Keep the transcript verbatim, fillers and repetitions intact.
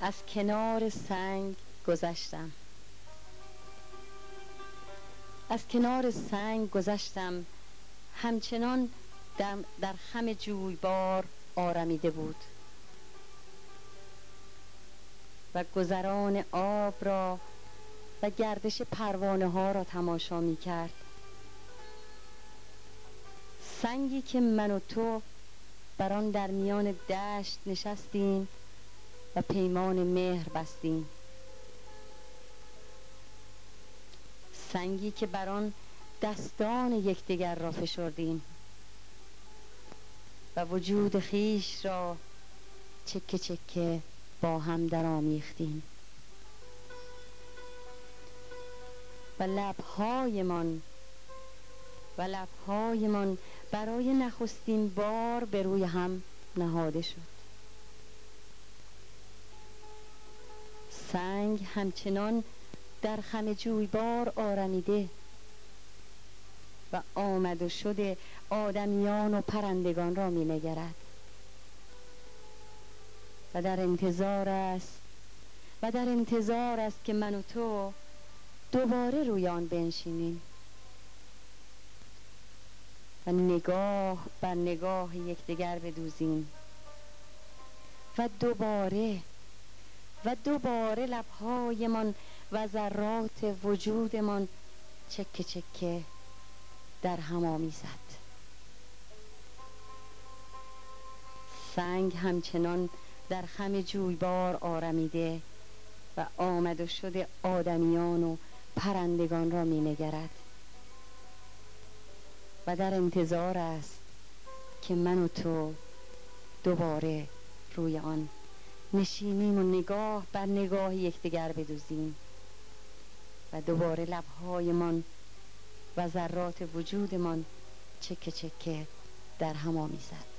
از کنار سنگ گذشتم، از کنار سنگ گذشتم، همچنان در, در خم جویبار آرمیده بود و گذران آب را و گردش پروانه ها را تماشا می کرد. سنگی که من و تو بر آن در میان دشت نشستیم و پیمان مهر بستیم، سنگی که بر آن دستان یکدیگر را فشردیم و وجود خیش را چکه چکه با هم درآمیختیم و لب‌هایمان و لب‌هایمان برای نخستین بار به روی هم نهاده شد. سنگ همچنان در خم جویبار آرمیده و آمد و شد آدمیان و پرندگان را می نگرد و در انتظار است و در انتظار است که من و تو دوباره روی آن بنشینیم و نگاه بر نگاه یکدیگر بدوزیم و دوباره و دوباره لب‌هایمان و ذرات وجودمان چکه چکه در هم آمیزد. سنگ همچنان در خم جویبار آرمیده و آمد و شد آدمیان و پرندگان را می نگرد و در انتظار است که من و تو دوباره روی آن نشینیم و نگاه بر نگاه یکدیگر بدوزیم و دوباره لب‌هایمان و ذرات وجودمان چکه چکه در هم آمیزد.